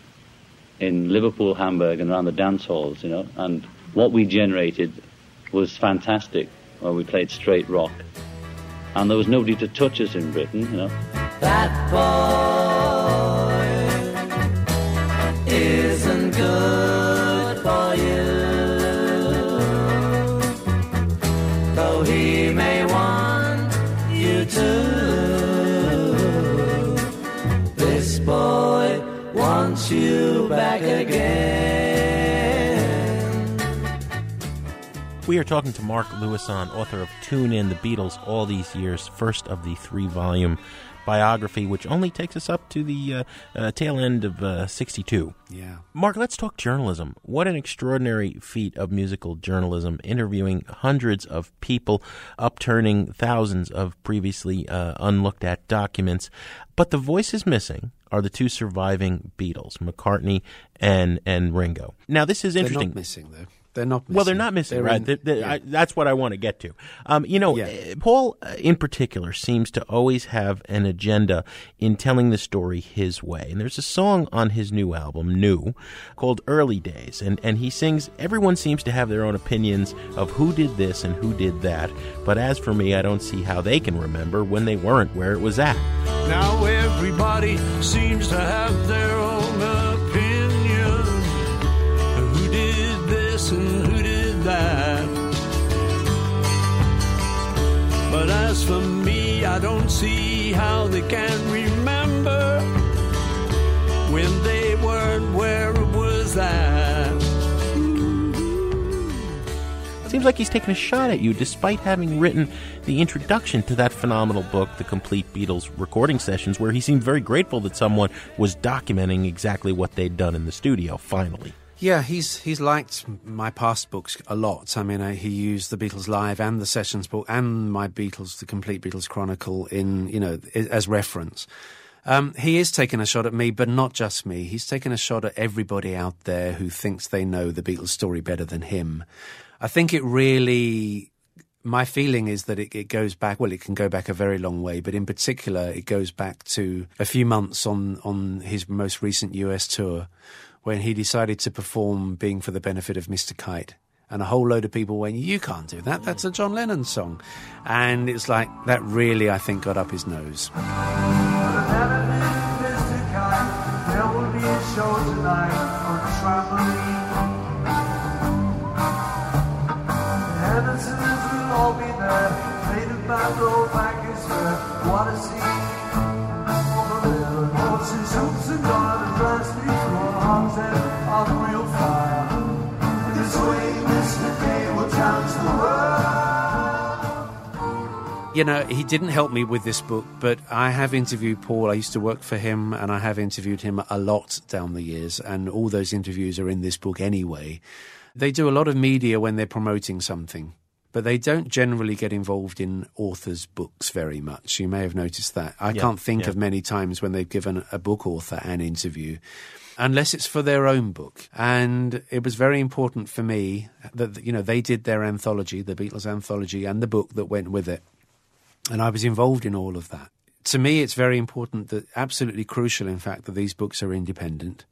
in Liverpool, Hamburg, and around the dance halls, you know, and what we generated was fantastic. Well, we played straight rock, and there was nobody to touch us in Britain, you know. That boy isn't good for you, though he may want you to. This boy wants you back again. We are talking to Mark Lewisohn, author of Tune In, The Beatles, All These Years, first of the three-volume biography, which only takes us up to the uh, uh, tail end of uh, sixty-two. Yeah. Mark, let's talk journalism. What an extraordinary feat of musical journalism, interviewing hundreds of people, upturning thousands of previously uh, unlooked-at documents. But the voices missing are the two surviving Beatles, McCartney and, and Ringo. Now, this is interesting. They're not missing, though. They're not missing. Well, they're not missing, They're right? in- They- they- yeah. I, that's what I want to get to. Um, you know, Yeah. uh, Paul, uh, in particular, seems to always have an agenda in telling the story his way. And there's a song on his new album, New, called Early Days. And, and he sings, everyone seems to have their own opinions of who did this and who did that. But as for me, I don't see how they can remember when they weren't where it was at. Now everybody seems to have their own opinion. Who did this and who did that? But as for me, I don't see how they can remember when they weren't where it was at. Seems like he's taking a shot at you despite having written the introduction to that phenomenal book, The Complete Beatles Recording Sessions, where he seemed very grateful that someone was documenting exactly what they'd done in the studio, finally. Yeah, he's he's liked my past books a lot. I mean, uh, he used the Beatles Live and the Sessions book and my Beatles, the Complete Beatles Chronicle, in you know i- as reference. Um, he is taking a shot at me, but not just me. He's taking a shot at everybody out there who thinks they know the Beatles story better than him. I think it really. My feeling is that it, it goes back. Well, it can go back a very long way, but in particular, it goes back to a few months on on his most recent U S tour, when he decided to perform Being for the Benefit of Mister Kite. And a whole load of people went, you can't do that, that's a John Lennon song. And it's like, that really, I think, got up his nose. There will be a show tonight on Trampoline. The Hendersons will all be there. Native band roll back his hair. What a scene. All the little horses, hoops and garden dress. These arms of real fire. This way, Mister Day will challenge the world. You know, he didn't help me with this book, but I have interviewed Paul. I used to work for him, and I have interviewed him a lot down the years, and all those interviews are in this book anyway. They do a lot of media when they're promoting something, but they don't generally get involved in authors' books very much. You may have noticed that. I Yeah, can't think yeah. of many times when they've given a book author an interview, unless it's for their own book. And it was very important for me that, you know, they did their anthology, the Beatles anthology, and the book that went with it. And I was involved in all of that. To me, it's very important, that absolutely crucial, in fact, that these books are independent.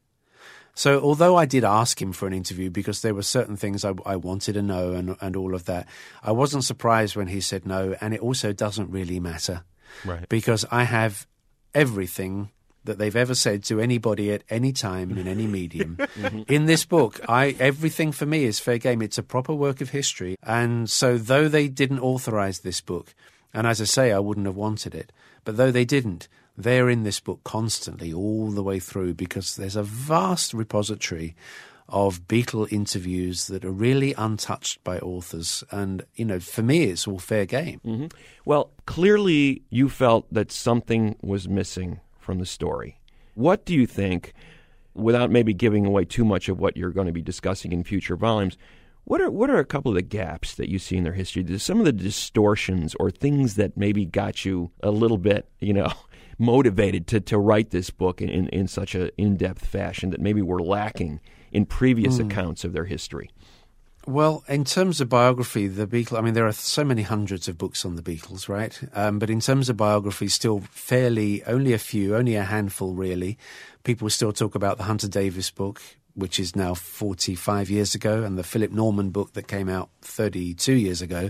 So although I did ask him for an interview because there were certain things I, I wanted to know and, and all of that, I wasn't surprised when he said no, and it also doesn't really matter. Right. Because I have everything that they've ever said to anybody at any time in any medium. In this book, I everything for me is fair game. It's a proper work of history. And so though they didn't authorize this book, and as I say, I wouldn't have wanted it, but though they didn't, they're in this book constantly all the way through, because there's a vast repository of Beatle interviews that are really untouched by authors. And, you know, for me, it's all fair game. Mm-hmm. Well, clearly you felt that something was missing from the story. What do you think, without maybe giving away too much of what you're going to be discussing in future volumes, what are what are a couple of the gaps that you see in their history? There's some of the distortions or things that maybe got you a little bit, you know, motivated to, to write this book in, in, in such an in-depth fashion that maybe were lacking in previous Mm. accounts of their history? Well, in terms of biography, the Beatles, I mean, there are so many hundreds of books on the Beatles, right? Um, but in terms of biography, still fairly, only a few, only a handful, really. People still talk about the Hunter Davis book, which is now forty-five years ago, and the Philip Norman book that came out thirty-two years ago.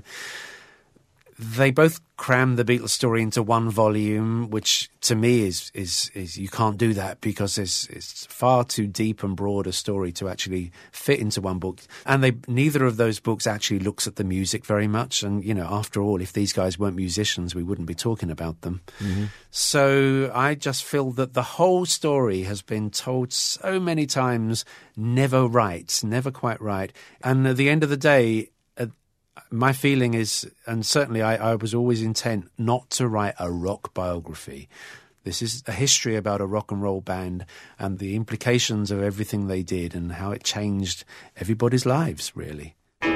They both crammed the Beatles story into one volume, which to me is is is you can't do that, because it's it's far too deep and broad a story to actually fit into one book. And they neither of those books actually looks at the music very much. And you know, after all, if these guys weren't musicians, we wouldn't be talking about them. Mm-hmm. So I just feel that the whole story has been told so many times, never right, never quite right. And at the end of the day, my feeling is, and certainly I, I was always intent not to write a rock biography. This is a history about a rock and roll band and the implications of everything they did and how it changed everybody's lives, really.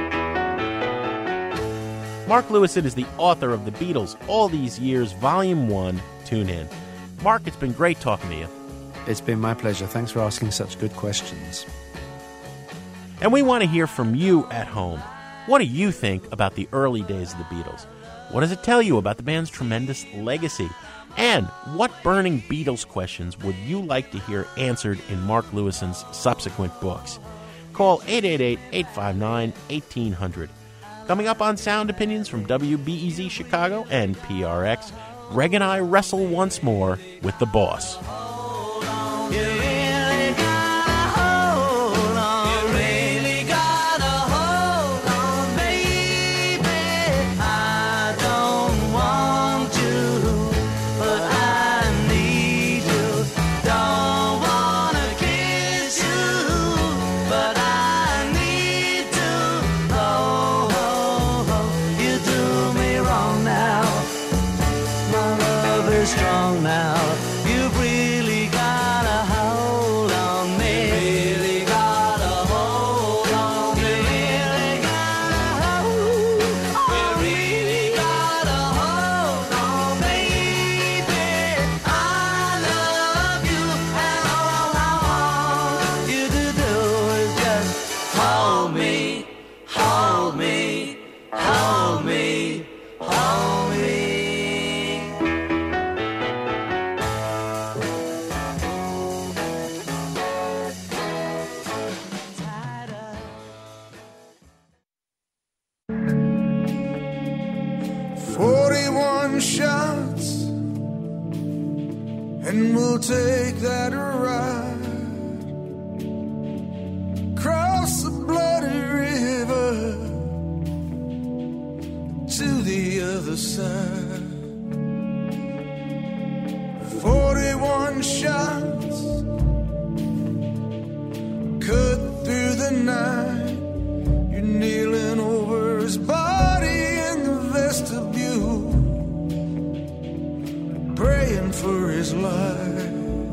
Mark Lewisohn is the author of The Beatles, All These Years, Volume one. Tune in. Mark, it's been great talking to you. It's been my pleasure. Thanks for asking such good questions. And we want to hear from you at home. What do you think about the early days of the Beatles? What does it tell you about the band's tremendous legacy? And what burning Beatles questions would you like to hear answered in Mark Lewison's subsequent books? Call eight eight eight, eight five nine, one eight zero zero. Coming up on Sound Opinions from W B E Z Chicago and P R X, Greg and I wrestle once more with the boss. Strong now, you've really got a hold on me. Really got a hold on me. Really got a hold. You really got a hold on me, baby. I love you, and all I want you to do is just hold me, hold me, hold me, hold me. Forty-one shots, and we'll take that ride across the bloody river to the other side. Forty-one shots, cut through the night. You're kneeling over his body in the vestibule, praying for his life.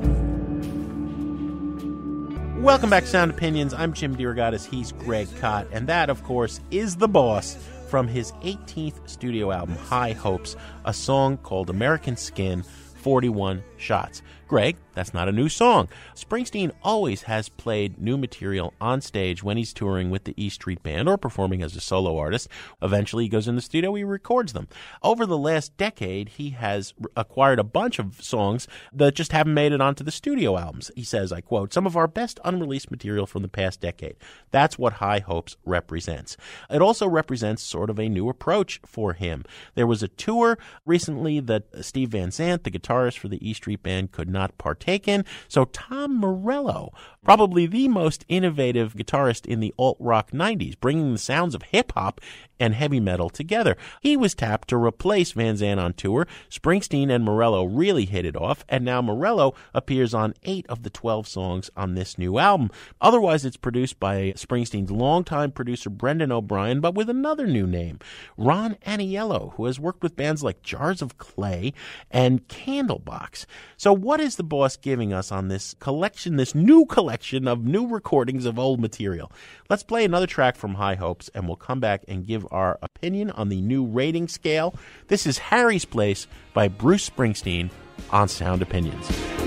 Welcome back to Sound Opinions. I'm Jim DeRogatis. He's Greg Kot. And that, of course, is The Boss from his eighteenth studio album, High Hopes, a song called American Skin, forty-one Shots. Greg, that's not a new song. Springsteen always has played new material on stage when he's touring with the E Street Band or performing as a solo artist. Eventually, he goes in the studio, he records them. Over the last decade, he has acquired a bunch of songs that just haven't made it onto the studio albums. He says, I quote, some of our best unreleased material from the past decade. That's what High Hopes represents. It also represents sort of a new approach for him. There was a tour recently that Steve Van Zandt, the guitarist for the E Street Band, could not partake in. So Tom Morello, probably the most innovative guitarist in the alt-rock nineties, bringing the sounds of hip-hop and heavy metal together. He was tapped to replace Van Zandt on tour. Springsteen and Morello really hit it off, and now Morello appears on eight of the twelve songs on this new album. Otherwise, it's produced by Springsteen's longtime producer Brendan O'Brien, but with another new name, Ron Aniello, who has worked with bands like Jars of Clay and Candlebox. So what is the boss giving us on this collection, this new collection of new recordings of old material? Let's play another track from High Hopes, and we'll come back and give our opinion on the new rating scale. This is Harry's Place by Bruce Springsteen on Sound Opinions.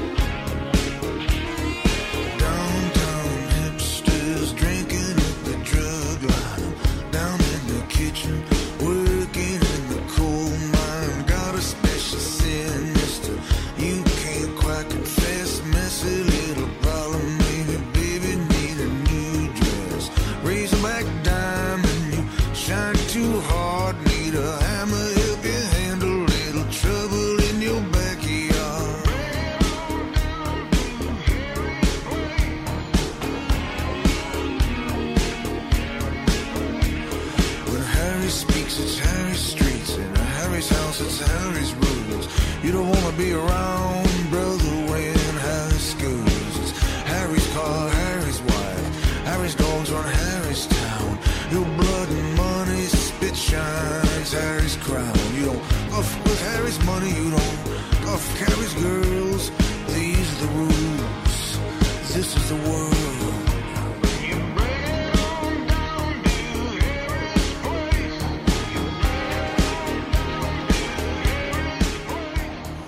Be around, brother, when Harris goes. It's Harry's car, Harry's wife, Harry's dogs run Harry's town. Your blood and money spit shines Harry's crown. You don't puff with Harry's money, you don't puff Harry's girls. These are the rules, this is the world. The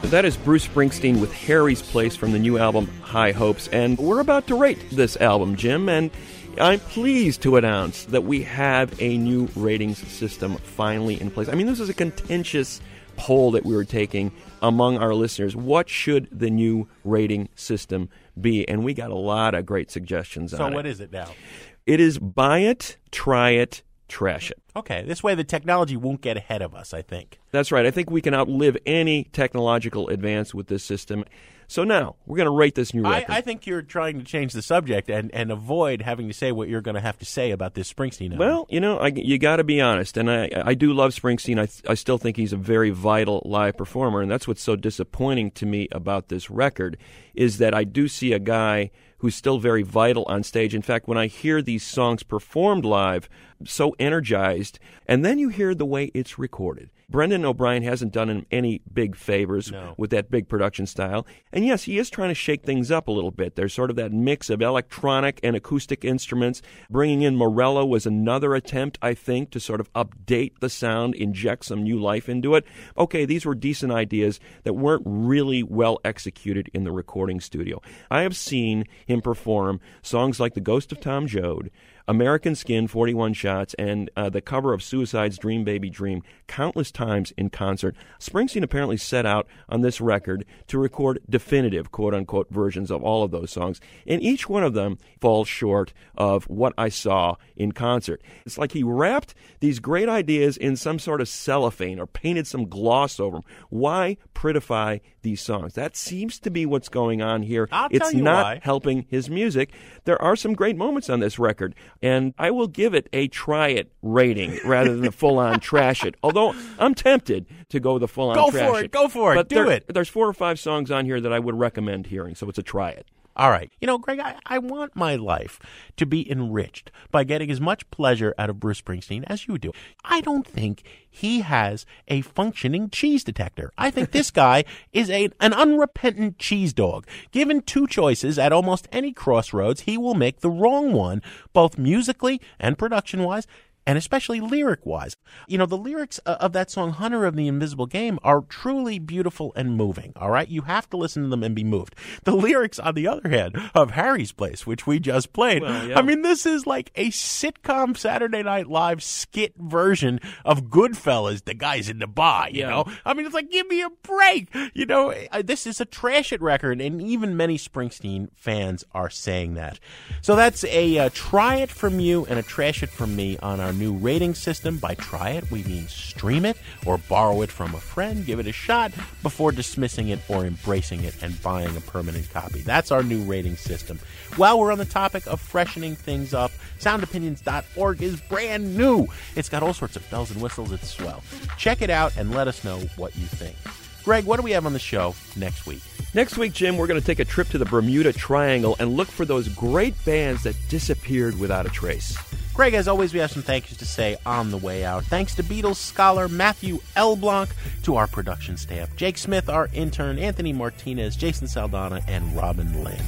That is Bruce Springsteen with Harry's Place from the new album High Hopes. And we're about to rate this album, Jim, and I'm pleased to announce that we have a new ratings system finally in place. I mean, this is a contentious poll that we were taking among our listeners. What should the new rating system be? And we got a lot of great suggestions So on it. what is it now? It is buy it, try it, trash it. Okay, this way the technology won't get ahead of us, I think. That's right. I think we can outlive any technological advance with this system. So now, we're going to rate this new I, record. I think you're trying to change the subject and, and avoid having to say what you're going to have to say about this Springsteen album. Well, you know, I, you got to be honest, and I, I do love Springsteen. I, I still think he's a very vital live performer, and that's what's so disappointing to me about this record, is that I do see a guy who's still very vital on stage. In fact, when I hear these songs performed live, I'm so energized, and then you hear the way it's recorded. Brendan O'Brien hasn't done him any big favors No. with that big production style. And yes, he is trying to shake things up a little bit. There's sort of that mix of electronic and acoustic instruments. Bringing in Morello was another attempt, I think, to sort of update the sound, inject some new life into it. Okay, these were decent ideas that weren't really well executed in the recording studio. I have seen him perform songs like The Ghost of Tom Joad, American Skin, forty-one Shots, and uh, the cover of Suicide's Dream Baby Dream countless times in concert. Springsteen apparently set out on this record to record definitive, quote-unquote, versions of all of those songs, and each one of them falls short of what I saw in concert. It's like he wrapped these great ideas in some sort of cellophane or painted some gloss over them. Why prettify these songs? That seems to be what's going on here. I'll it's tell you not why. helping his music. There are some great moments on this record, and I will give it a try it rating rather than a full-on trash it. Although I'm tempted to go the full-on Go trash for it, go for it, But do there- it. There's four or five songs on here that I would recommend hearing, so it's a try it. All right. You know, Greg, I, I want my life to be enriched by getting as much pleasure out of Bruce Springsteen as you do. I don't think he has a functioning cheese detector. I think this guy is a an unrepentant cheese dog. Given two choices at almost any crossroads, he will make the wrong one, both musically and production-wise, and especially lyric-wise. You know, the lyrics uh, of that song, Hunter of the Invisible Game, are truly beautiful and moving, all right? You have to listen to them and be moved. The lyrics, on the other hand, of Harry's Place, which we just played, Well, yeah. I mean, this is like a sitcom Saturday Night Live skit version of Goodfellas, the guys in the bar, you Yeah. know? I mean, it's like, give me a break. You know, uh, this is a trash it record, and even many Springsteen fans are saying that. So that's a uh, try it from you and a trash it from me on our new rating system. By try it, we mean stream it or borrow it from a friend, give it a shot before dismissing it or embracing it and buying a permanent copy. That's our new rating system. While we're on the topic of freshening things up, sound opinions dot org is brand new. It's got all sorts of bells and whistles. It's swell. Check it out and let us know what you think. Greg, what do we have on the show next week? Next week, Jim, we're going to take a trip to the Bermuda Triangle and look for those great bands that disappeared without a trace. Greg, as always, we have some thank yous to say on the way out. Thanks to Beatles scholar Matthew L. Blanc, to our production staff, Jake Smith, our intern, Anthony Martinez, Jason Saldana, and Robin Lynn.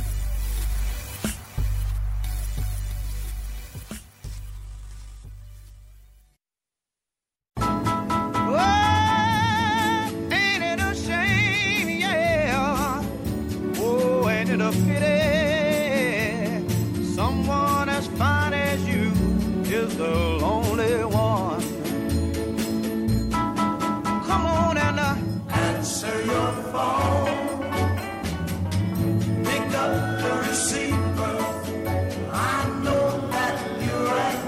Ain't it a shame, yeah? Oh, ain't it a pity? Someone as fine as you is the lonely one. Come on and uh, answer your phone. Pick up the receiver. I know that you're at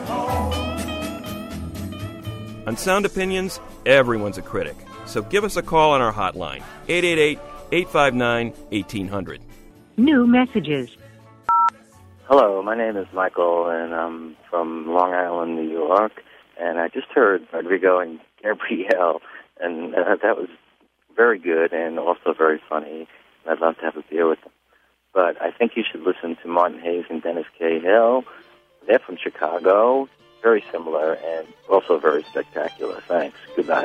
home. On Sound Opinions, everyone's a critic. So give us a call on our hotline, eight eight eight, eight five nine, one eight hundred. New messages. Hello, my name is Michael, and I'm from Long Island, New York. And I just heard Rodrigo and Gabrielle, and uh, that was very good and also very funny. And I'd love to have a beer with them. But I think you should listen to Martin Hayes and Dennis Cahill. They're from Chicago, very similar and also very spectacular. Thanks. Good night.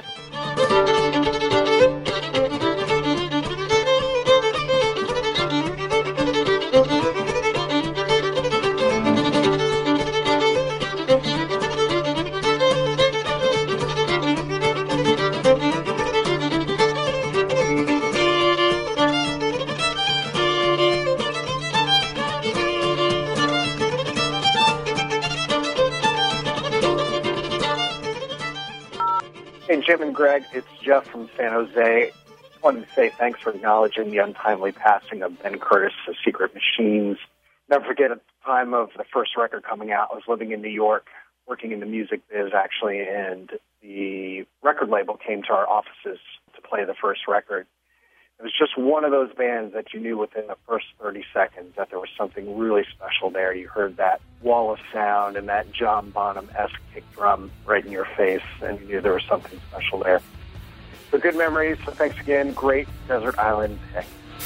Hey, Jim and Greg, it's Jeff from San Jose. Just wanted to say thanks for acknowledging the untimely passing of Ben Curtis of Secret Machines. Never forget at the time of the first record coming out, I was living in New York, working in the music biz actually, and the record label came to our offices to play the first record. It was just one of those bands that you knew within the first thirty seconds that there was something really special there. You heard that wall of sound and that John Bonham-esque kick drum right in your face, and you knew there was something special there. So good memories. So thanks again. Great Desert Island pick.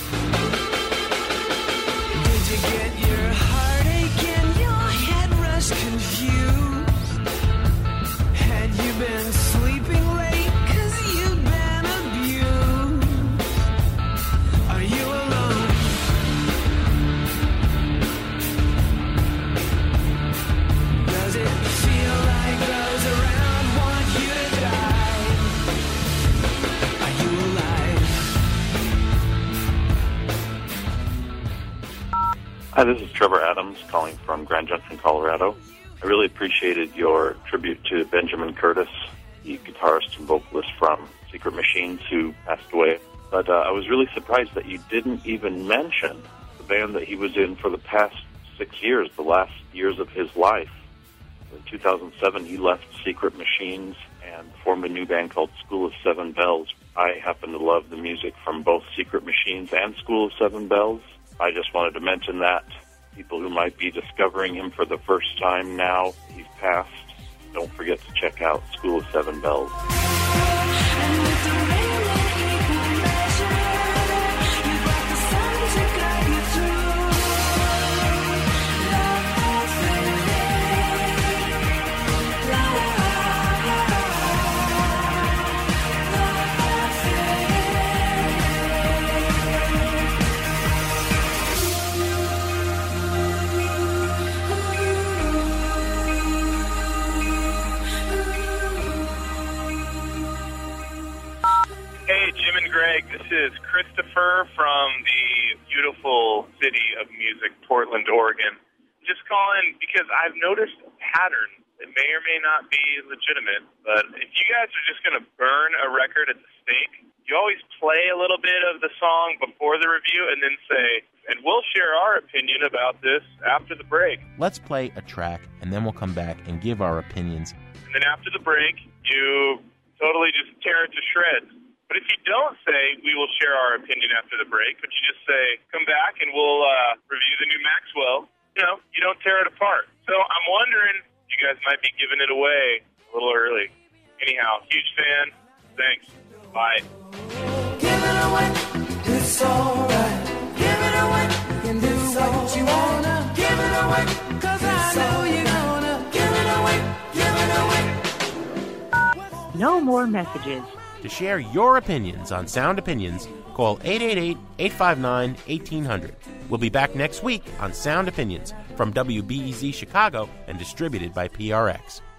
Did you get your heartache and your head rush confused? Had you been sleeping late 'cause you've been abused? Are you alone? Does it feel like those around want you to die? Are you alive? Hi, this is Trevor Adams calling from Grand Junction, Colorado. I really appreciated your tribute to Benjamin Curtis, the guitarist and vocalist from Secret Machines who passed away. But uh, I was really surprised that you didn't even mention the band that he was in for the past six years, the last years of his life. In two thousand seven, he left Secret Machines and formed a new band called School of Seven Bells. I happen to love the music from both Secret Machines and School of Seven Bells. I just wanted to mention that. People who might be discovering him for the first time now, he's passed, don't forget to check out School of Seven Bells. Greg, this is Christopher from the beautiful city of music, Portland, Oregon. Just calling because I've noticed a pattern that may or may not be legitimate, but if you guys are just going to burn a record at the stake, you always play a little bit of the song before the review and then say, and we'll share our opinion about this after the break. Let's play a track, and then we'll come back and give our opinions. And then after the break, you totally just tear it to shreds. But if you don't say, we will share our opinion after the break, but you just say, come back and we'll uh, review the new Maxwell, you know, you don't tear it apart. So I'm wondering, you guys might be giving it away a little early. Anyhow, huge fan. Thanks. Bye. Give it away, it's alright. Give it away, you can do what you wanna. Give it away, 'cause I know you're gonna. Give it away, give it away. No more messages. To share your opinions on Sound Opinions, call eight eight eight, eight five nine, one eight zero zero. We'll be back next week on Sound Opinions from W B E Z Chicago and distributed by P R X.